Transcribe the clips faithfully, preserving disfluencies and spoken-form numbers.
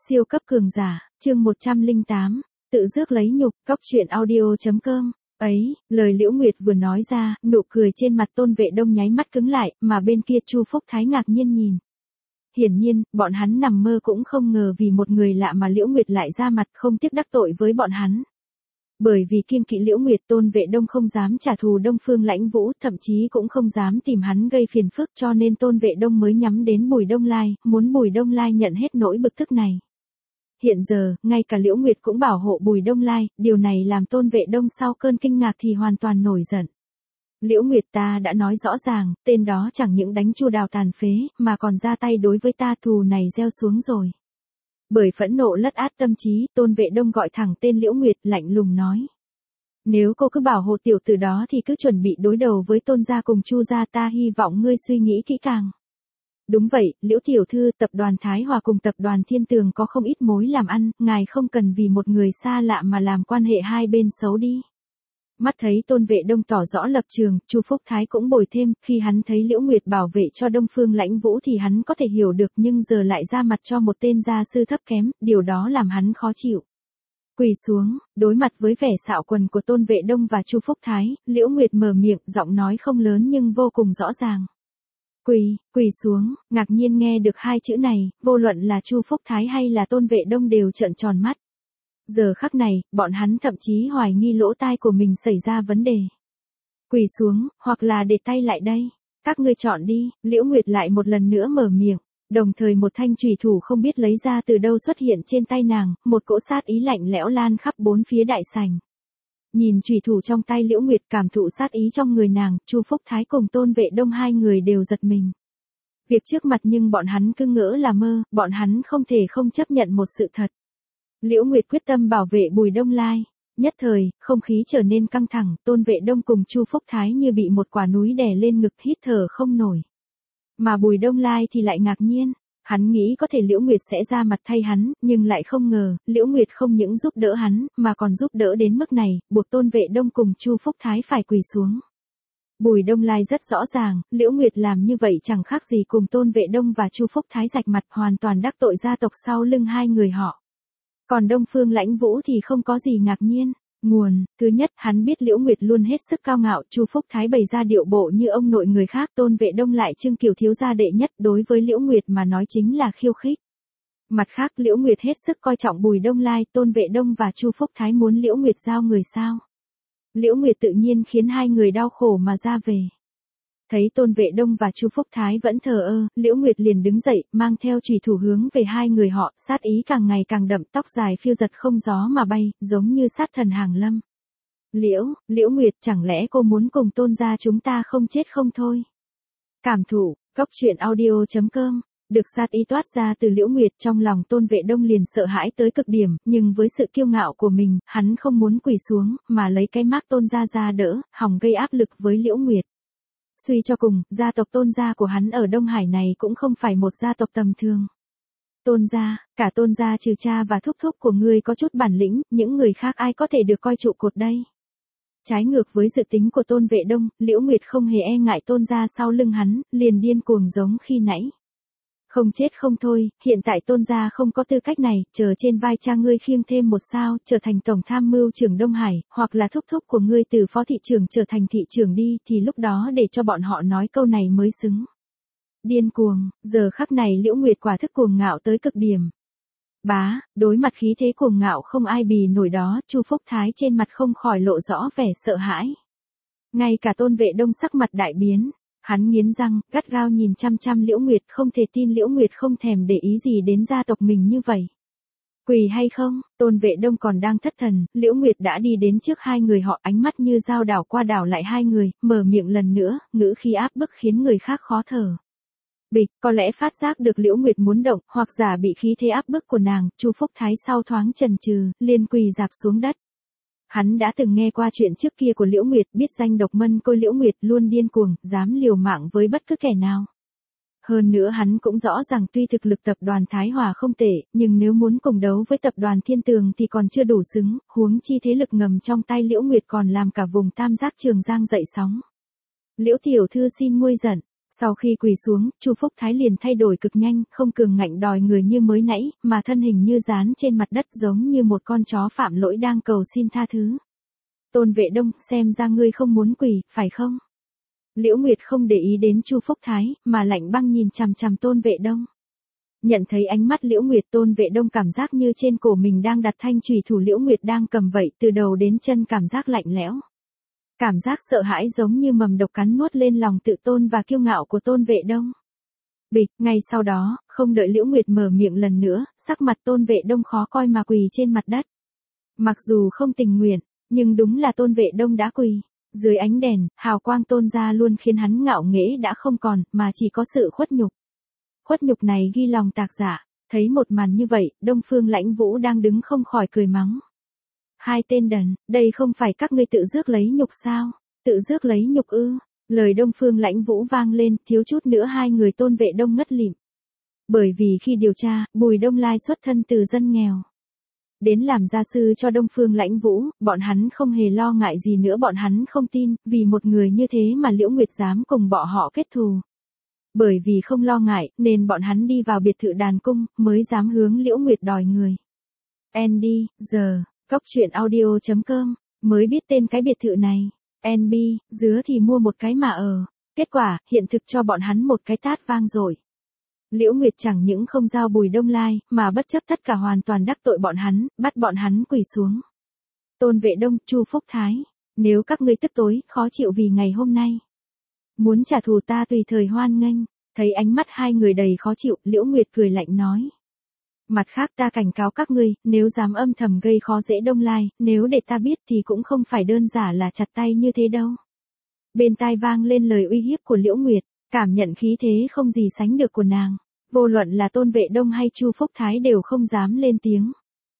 Siêu cấp cường giả, chương một trăm lẻ tám, tự rước lấy nhục, cóc truyện audio chấm com. Ấy, lời Liễu Nguyệt vừa nói ra, nụ cười trên mặt Tôn Vệ Đông nháy mắt cứng lại, mà bên kia Chu Phúc Thái ngạc nhiên nhìn. Hiển nhiên, bọn hắn nằm mơ cũng không ngờ vì một người lạ mà Liễu Nguyệt lại ra mặt không tiếc đắc tội với bọn hắn. Bởi vì kiêng kỵ Liễu Nguyệt, Tôn Vệ Đông không dám trả thù Đông Phương Lãnh Vũ, thậm chí cũng không dám tìm hắn gây phiền phức, cho nên Tôn Vệ Đông mới nhắm đến Bùi Đông Lai, muốn Bùi Đông Lai nhận hết nỗi bực tức này. Hiện giờ, ngay cả Liễu Nguyệt cũng bảo hộ Bùi Đông Lai, điều này làm Tôn Vệ Đông sau cơn kinh ngạc thì hoàn toàn nổi giận. Liễu Nguyệt, ta đã nói rõ ràng, tên đó chẳng những đánh Chu Đào tàn phế, mà còn ra tay đối với ta, thù này gieo xuống rồi. Bởi phẫn nộ lất át tâm trí, Tôn Vệ Đông gọi thẳng tên Liễu Nguyệt, lạnh lùng nói. Nếu cô cứ bảo hộ tiểu tử đó thì cứ chuẩn bị đối đầu với Tôn gia cùng Chu gia, ta hy vọng ngươi suy nghĩ kỹ càng. Đúng vậy, Liễu tiểu thư, tập đoàn Thái Hòa cùng tập đoàn Thiên Tường có không ít mối làm ăn, ngài không cần vì một người xa lạ mà làm quan hệ hai bên xấu đi. Mắt thấy Tôn Vệ Đông tỏ rõ lập trường, Chu Phúc Thái cũng bồi thêm, khi hắn thấy Liễu Nguyệt bảo vệ cho Đông Phương Lãnh Vũ thì hắn có thể hiểu được, nhưng giờ lại ra mặt cho một tên gia sư thấp kém, điều đó làm hắn khó chịu. Quỳ xuống, đối mặt với vẻ xạo quần của Tôn Vệ Đông và Chu Phúc Thái, Liễu Nguyệt mở miệng, giọng nói không lớn nhưng vô cùng rõ ràng. Quỳ, quỳ xuống, ngạc nhiên nghe được hai chữ này, vô luận là Chu Phúc Thái hay là Tôn Vệ Đông đều trợn tròn mắt. Giờ khắc này, bọn hắn thậm chí hoài nghi lỗ tai của mình xảy ra vấn đề. Quỳ xuống, hoặc là để tay lại đây. Các ngươi chọn đi, Liễu Nguyệt lại một lần nữa mở miệng. Đồng thời một thanh chùy thủ không biết lấy ra từ đâu xuất hiện trên tay nàng, một cỗ sát ý lạnh lẽo lan khắp bốn phía đại sảnh. Nhìn chùy thủ trong tay Liễu Nguyệt, cảm thụ sát ý trong người nàng, Chu Phúc Thái cùng Tôn Vệ Đông hai người đều giật mình. Việc trước mặt nhưng bọn hắn cứ ngỡ là mơ, bọn hắn không thể không chấp nhận một sự thật. Liễu Nguyệt quyết tâm bảo vệ Bùi Đông Lai. Nhất thời, không khí trở nên căng thẳng, Tôn Vệ Đông cùng Chu Phúc Thái như bị một quả núi đè lên ngực, hít thở không nổi. Mà Bùi Đông Lai thì lại ngạc nhiên, hắn nghĩ có thể Liễu Nguyệt sẽ ra mặt thay hắn, nhưng lại không ngờ, Liễu Nguyệt không những giúp đỡ hắn, mà còn giúp đỡ đến mức này, buộc Tôn Vệ Đông cùng Chu Phúc Thái phải quỳ xuống. Bùi Đông Lai rất rõ ràng, Liễu Nguyệt làm như vậy chẳng khác gì cùng Tôn Vệ Đông và Chu Phúc Thái rạch mặt, hoàn toàn đắc tội gia tộc sau lưng hai người họ. Còn Đông Phương Lãnh Vũ thì không có gì ngạc nhiên. Nguồn, thứ nhất, hắn biết Liễu Nguyệt luôn hết sức cao ngạo, Chu Phúc Thái bày ra điệu bộ như ông nội người khác, Tôn Vệ Đông lại trưng kiểu thiếu gia đệ nhất, đối với Liễu Nguyệt mà nói chính là khiêu khích. Mặt khác, Liễu Nguyệt hết sức coi trọng Bùi Đông Lai, Tôn Vệ Đông và Chu Phúc Thái muốn Liễu Nguyệt giao người sao. Liễu Nguyệt tự nhiên khiến hai người đau khổ mà ra về. Thấy Tôn Vệ Đông và Chu Phúc Thái vẫn thờ ơ, Liễu Nguyệt liền đứng dậy, mang theo chùy thủ hướng về hai người họ, sát ý càng ngày càng đậm, tóc dài phiêu giật không gió mà bay, giống như sát thần hàng lâm. Liễu, Liễu Nguyệt, chẳng lẽ cô muốn cùng Tôn gia chúng ta không chết không thôi? Cảm thụ, cóc truyện audio chấm com. Được sát ý toát ra từ Liễu Nguyệt, trong lòng Tôn Vệ Đông liền sợ hãi tới cực điểm, nhưng với sự kiêu ngạo của mình, hắn không muốn quỳ xuống, mà lấy cái mác Tôn gia ra đỡ, hòng gây áp lực với Liễu Nguyệt. Suy cho cùng, gia tộc Tôn gia của hắn ở Đông Hải này cũng không phải một gia tộc tầm thường. Tôn gia, cả Tôn gia trừ cha và thúc thúc của ngươi có chút bản lĩnh, những người khác ai có thể được coi trụ cột đây? Trái ngược với dự tính của Tôn Vệ Đông, Liễu Nguyệt không hề e ngại Tôn gia sau lưng hắn, liền điên cuồng giống khi nãy. Không chết không thôi, hiện tại Tôn gia không có tư cách này, chờ trên vai cha ngươi khiêng thêm một sao, trở thành tổng tham mưu trưởng Đông Hải, hoặc là thúc thúc của ngươi từ phó thị trưởng trở thành thị trưởng đi, thì lúc đó để cho bọn họ nói câu này mới xứng. Điên cuồng, giờ khắc này Liễu Nguyệt quả thức cuồng ngạo tới cực điểm. Bá, đối mặt khí thế cuồng ngạo không ai bì nổi đó, Chu Phúc Thái trên mặt không khỏi lộ rõ vẻ sợ hãi. Ngay cả Tôn Vệ Đông sắc mặt đại biến. Hắn nghiến răng, gắt gao nhìn chăm chăm Liễu Nguyệt, không thể tin Liễu Nguyệt không thèm để ý gì đến gia tộc mình như vậy. Quỳ hay không, Tôn Vệ Đông còn đang thất thần, Liễu Nguyệt đã đi đến trước hai người họ, ánh mắt như dao đảo qua đảo lại hai người, mở miệng lần nữa, ngữ khí áp bức khiến người khác khó thở. Bịch, có lẽ phát giác được Liễu Nguyệt muốn động, hoặc giả bị khí thế áp bức của nàng, Chu Phúc Thái sau thoáng chần chừ, liền quỳ rạp xuống đất. Hắn đã từng nghe qua chuyện trước kia của Liễu Nguyệt, biết danh độc mân côi Liễu Nguyệt luôn điên cuồng, dám liều mạng với bất cứ kẻ nào. Hơn nữa hắn cũng rõ ràng tuy thực lực tập đoàn Thái Hòa không tệ, nhưng nếu muốn cùng đấu với tập đoàn Thiên Tường thì còn chưa đủ xứng, huống chi thế lực ngầm trong tay Liễu Nguyệt còn làm cả vùng tam giác Trường Giang dậy sóng. Liễu tiểu thư xin nguôi giận, Sau khi quỳ xuống, Chu Phúc Thái liền thay đổi cực nhanh, không cường ngạnh đòi người như mới nãy, mà thân hình như dán trên mặt đất giống như một con chó phạm lỗi đang cầu xin tha thứ. Tôn Vệ Đông, xem ra ngươi không muốn quỳ, phải không? Liễu Nguyệt không để ý đến Chu Phúc Thái, mà lạnh băng nhìn chằm chằm Tôn Vệ Đông. Nhận thấy ánh mắt Liễu Nguyệt, Tôn Vệ Đông cảm giác như trên cổ mình đang đặt thanh chùy thủ Liễu Nguyệt đang cầm vậy, từ đầu đến chân cảm giác lạnh lẽo. Cảm giác sợ hãi giống như mầm độc cắn nuốt lên lòng tự tôn và kiêu ngạo của Tôn Vệ Đông. Bịch, ngay sau đó, không đợi Liễu Nguyệt mở miệng lần nữa, sắc mặt Tôn Vệ Đông khó coi mà quỳ trên mặt đất. Mặc dù không tình nguyện, nhưng đúng là Tôn Vệ Đông đã quỳ. Dưới ánh đèn, hào quang tôn ra luôn khiến hắn ngạo nghễ đã không còn, mà chỉ có sự khuất nhục. Khuất nhục này ghi lòng tạc giả, thấy một màn như vậy, Đông Phương Lãnh Vũ đang đứng không khỏi cười mắng. Hai tên đần, đây không phải các ngươi tự rước lấy nhục sao? Tự rước lấy nhục ư? Lời Đông Phương Lãnh Vũ vang lên, thiếu chút nữa hai người Tôn Vệ Đông ngất lịm. Bởi vì khi điều tra, Bùi Đông Lai xuất thân từ dân nghèo. Đến làm gia sư cho Đông Phương Lãnh Vũ, bọn hắn không hề lo ngại gì nữa, bọn hắn không tin, vì một người như thế mà Liễu Nguyệt dám cùng bọn họ kết thù. Bởi vì không lo ngại, nên bọn hắn đi vào biệt thự đàn cung, mới dám hướng Liễu Nguyệt đòi người. Andy, giờ, Cóc truyện audio chấm com, mới biết tên cái biệt thự này. en bê, dứa thì mua một cái mà ở. Kết quả, hiện thực cho bọn hắn một cái tát vang dội. Liễu Nguyệt chẳng những không giao Bùi Đông Lai, mà bất chấp tất cả hoàn toàn đắc tội bọn hắn, bắt bọn hắn quỳ xuống. Tôn Vệ Đông, Chu Phúc Thái, nếu các ngươi tức tối, khó chịu vì ngày hôm nay. Muốn trả thù ta tùy thời hoan nghênh, thấy ánh mắt hai người đầy khó chịu, Liễu Nguyệt cười lạnh nói. Mặt khác ta cảnh cáo các ngươi, nếu dám âm thầm gây khó dễ Đông Lai, nếu để ta biết thì cũng không phải đơn giản là chặt tay như thế đâu. Bên tai vang lên lời uy hiếp của Liễu Nguyệt, cảm nhận khí thế không gì sánh được của nàng. Vô luận là Tôn Vệ Đông hay Chu Phúc Thái đều không dám lên tiếng,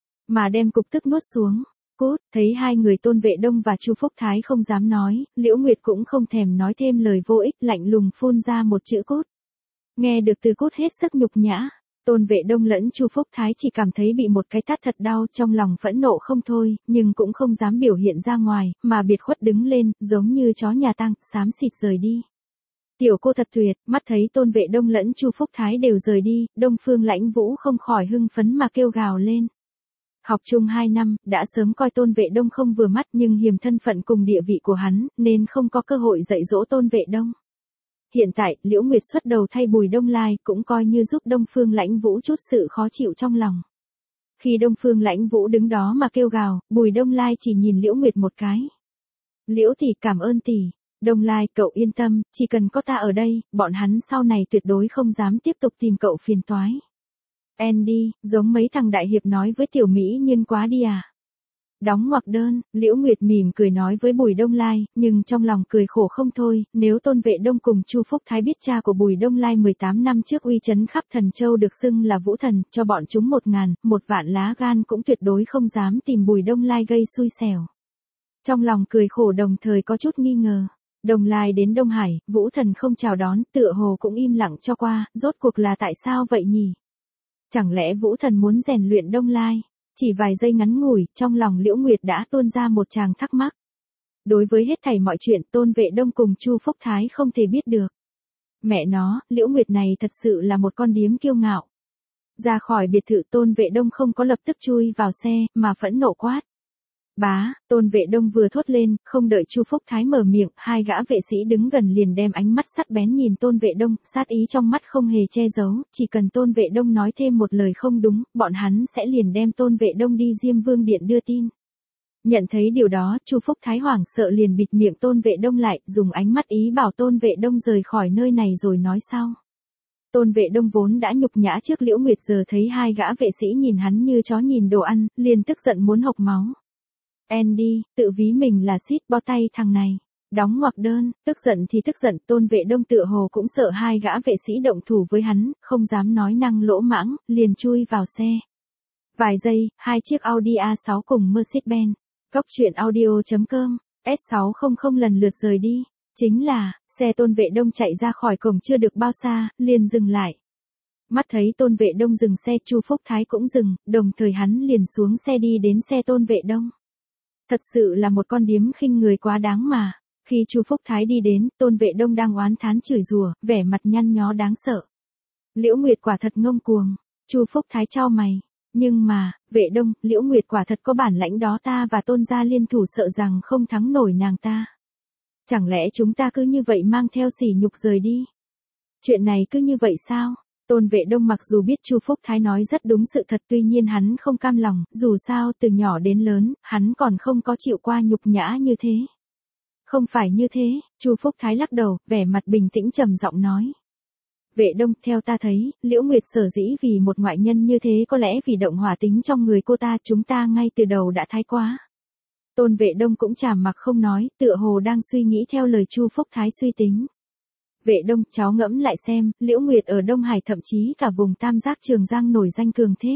mà đem cục tức nuốt xuống. Cút, thấy hai người Tôn Vệ Đông và Chu Phúc Thái không dám nói, Liễu Nguyệt cũng không thèm nói thêm lời vô ích, lạnh lùng phun ra một chữ cút. Nghe được từ cút hết sức nhục nhã, Tôn Vệ Đông lẫn Chu Phúc Thái chỉ cảm thấy bị một cái tát thật đau, trong lòng phẫn nộ không thôi, nhưng cũng không dám biểu hiện ra ngoài, mà biệt khuất đứng lên, giống như chó nhà tang, xám xịt rời đi. Tiểu cô thật tuyệt, mắt thấy Tôn Vệ Đông lẫn Chu Phúc Thái đều rời đi, Đông Phương Lãnh Vũ không khỏi hưng phấn mà kêu gào lên. Học chung hai năm, đã sớm coi Tôn Vệ Đông không vừa mắt, nhưng hiềm thân phận cùng địa vị của hắn, nên không có cơ hội dạy dỗ Tôn Vệ Đông. Hiện tại, Liễu Nguyệt xuất đầu thay Bùi Đông Lai, cũng coi như giúp Đông Phương Lãnh Vũ chút sự khó chịu trong lòng. Khi Đông Phương Lãnh Vũ đứng đó mà kêu gào, Bùi Đông Lai chỉ nhìn Liễu Nguyệt một cái. Liễu tỷ, cảm ơn tỷ. Đông Lai, cậu yên tâm, chỉ cần có ta ở đây, bọn hắn sau này tuyệt đối không dám tiếp tục tìm cậu phiền toái. Andy, giống mấy thằng đại hiệp nói với tiểu mỹ nhân quá đi à. Đóng ngoặc đơn, Liễu Nguyệt mỉm cười nói với Bùi Đông Lai, nhưng trong lòng cười khổ không thôi, nếu Tôn Vệ Đông cùng Chu Phúc Thái biết cha của Bùi Đông Lai mười tám năm trước uy chấn khắp Thần Châu được xưng là Vũ Thần, cho bọn chúng một ngàn, một vạn lá gan cũng tuyệt đối không dám tìm Bùi Đông Lai gây xui xẻo. Trong lòng cười khổ đồng thời có chút nghi ngờ. Đông Lai đến Đông Hải, Vũ Thần không chào đón, tựa hồ cũng im lặng cho qua, rốt cuộc là tại sao vậy nhỉ? Chẳng lẽ Vũ Thần muốn rèn luyện Đông Lai? Chỉ vài giây ngắn ngủi, trong lòng Liễu Nguyệt đã tuôn ra một tràng thắc mắc. Đối với hết thảy mọi chuyện, Tôn Vệ Đông cùng Chu Phúc Thái không thể biết được. Mẹ nó, Liễu Nguyệt này thật sự là một con điếm kiêu ngạo. Ra khỏi biệt thự, Tôn Vệ Đông không có lập tức chui vào xe, mà phẫn nộ quát. Bá, Tôn Vệ Đông vừa thốt lên, không đợi Chu Phúc Thái mở miệng, hai gã vệ sĩ đứng gần liền đem ánh mắt sắc bén nhìn Tôn Vệ Đông, sát ý trong mắt không hề che giấu, chỉ cần Tôn Vệ Đông nói thêm một lời không đúng, bọn hắn sẽ liền đem Tôn Vệ Đông đi Diêm Vương Điện đưa tin. Nhận thấy điều đó, Chu Phúc Thái hoảng sợ liền bịt miệng Tôn Vệ Đông lại, dùng ánh mắt ý bảo Tôn Vệ Đông rời khỏi nơi này rồi nói sau. Tôn Vệ Đông vốn đã nhục nhã trước Liễu Nguyệt, giờ thấy hai gã vệ sĩ nhìn hắn như chó nhìn đồ ăn, liền tức giận muốn hộc máu. Andy, tự ví mình là xít bao tay thằng này. Đóng ngoặc đơn, tức giận thì tức giận, Tôn Vệ Đông tựa hồ cũng sợ hai gã vệ sĩ động thủ với hắn, không dám nói năng lỗ mãng, liền chui vào xe. Vài giây, hai chiếc Audi a sáu cùng Mercedes-Benz, Cóc truyện audio chấm com, S sáu trăm lần lượt rời đi. Chính là, xe Tôn Vệ Đông chạy ra khỏi cổng chưa được bao xa, liền dừng lại. Mắt thấy Tôn Vệ Đông dừng xe, Chu Phúc Thái cũng dừng, đồng thời hắn liền xuống xe đi đến xe Tôn Vệ Đông. Thật sự là một con điếm khinh người quá đáng mà. Khi Chu Phúc Thái đi đến, Tôn Vệ Đông đang oán thán chửi rủa, vẻ mặt nhăn nhó đáng sợ. Liễu Nguyệt quả thật ngông cuồng. Chu Phúc Thái chau mày. Nhưng mà, Vệ Đông, Liễu Nguyệt quả thật có bản lãnh đó, ta và Tôn gia liên thủ sợ rằng không thắng nổi nàng ta. Chẳng lẽ chúng ta cứ như vậy mang theo sỉ nhục rời đi? Chuyện này cứ như vậy sao? Tôn Vệ Đông mặc dù biết Chu Phúc Thái nói rất đúng sự thật, tuy nhiên hắn không cam lòng, dù sao từ nhỏ đến lớn, hắn còn không có chịu qua nhục nhã như thế. Không phải như thế, Chu Phúc Thái lắc đầu, vẻ mặt bình tĩnh trầm giọng nói. Vệ Đông, theo ta thấy, Liễu Nguyệt sở dĩ vì một ngoại nhân như thế có lẽ vì động hỏa tính trong người cô ta, chúng ta ngay từ đầu đã thái quá. Tôn Vệ Đông cũng trầm mặc không nói, tựa hồ đang suy nghĩ theo lời Chu Phúc Thái suy tính. Vệ Đông, cháu ngẫm lại xem, Liễu Nguyệt ở Đông Hải thậm chí cả vùng Tam Giác Trường Giang nổi danh cường thế.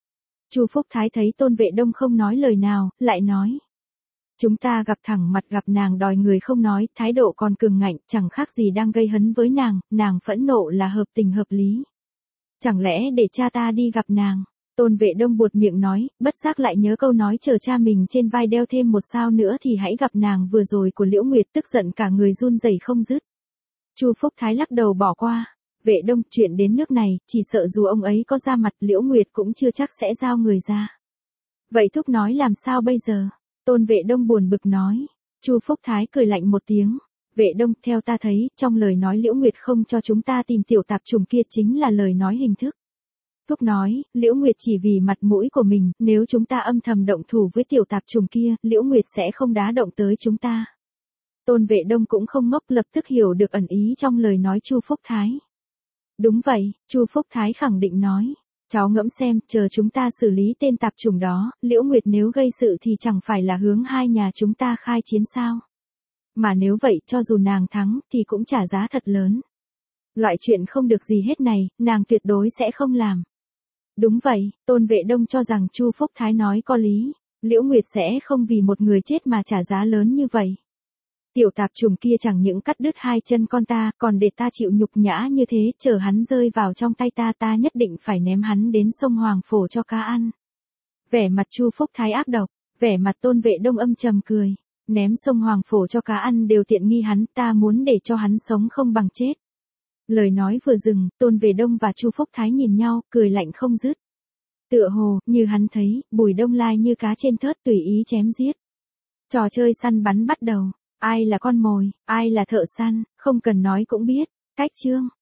Chu Phúc Thái thấy Tôn Vệ Đông không nói lời nào, lại nói. Chúng ta gặp thẳng mặt, gặp nàng đòi người không nói, thái độ còn cường ngạnh, chẳng khác gì đang gây hấn với nàng, nàng phẫn nộ là hợp tình hợp lý. Chẳng lẽ để cha ta đi gặp nàng? Tôn Vệ Đông buột miệng nói, bất giác lại nhớ câu nói chờ cha mình trên vai đeo thêm một sao nữa thì hãy gặp nàng vừa rồi của Liễu Nguyệt, tức giận cả người run rẩy không dứt. Chu Phúc Thái lắc đầu bỏ qua. Vệ Đông, chuyện đến nước này, chỉ sợ dù ông ấy có ra mặt, Liễu Nguyệt cũng chưa chắc sẽ giao người ra. Vậy thúc nói làm sao bây giờ? Tôn Vệ Đông buồn bực nói. Chu Phúc Thái cười lạnh một tiếng. Vệ Đông, theo ta thấy, trong lời nói Liễu Nguyệt không cho chúng ta tìm tiểu tạp trùng kia chính là lời nói hình thức. Thúc nói, Liễu Nguyệt chỉ vì mặt mũi của mình, nếu chúng ta âm thầm động thủ với tiểu tạp trùng kia, Liễu Nguyệt sẽ không đá động tới chúng ta. Tôn Vệ Đông cũng không ngốc, lập tức hiểu được ẩn ý trong lời nói Chu Phúc Thái. Đúng vậy, Chu Phúc Thái khẳng định nói. Cháu ngẫm xem, chờ chúng ta xử lý tên tạp chủng đó, Liễu Nguyệt nếu gây sự thì chẳng phải là hướng hai nhà chúng ta khai chiến sao? Mà nếu vậy, cho dù nàng thắng, thì cũng trả giá thật lớn. Loại chuyện không được gì hết này, nàng tuyệt đối sẽ không làm. Đúng vậy, Tôn Vệ Đông cho rằng Chu Phúc Thái nói có lý. Liễu Nguyệt sẽ không vì một người chết mà trả giá lớn như vậy. Tiểu tạp trùng kia chẳng những cắt đứt hai chân con ta, còn để ta chịu nhục nhã như thế, chờ hắn rơi vào trong tay ta, ta nhất định phải ném hắn đến sông Hoàng Phổ cho cá ăn. Vẻ mặt Chu Phúc Thái ác độc, vẻ mặt Tôn Vệ Đông âm trầm cười. Ném sông Hoàng Phổ cho cá ăn đều tiện nghi hắn, ta muốn để cho hắn sống không bằng chết. Lời nói vừa dừng, Tôn Vệ Đông và Chu Phúc Thái nhìn nhau, cười lạnh không dứt. Tựa hồ, như hắn thấy, Bùi Đông Lai như cá trên thớt tùy ý chém giết. Trò chơi săn bắn bắt đầu. Ai là con mồi, ai là thợ săn, không cần nói cũng biết. Cách chương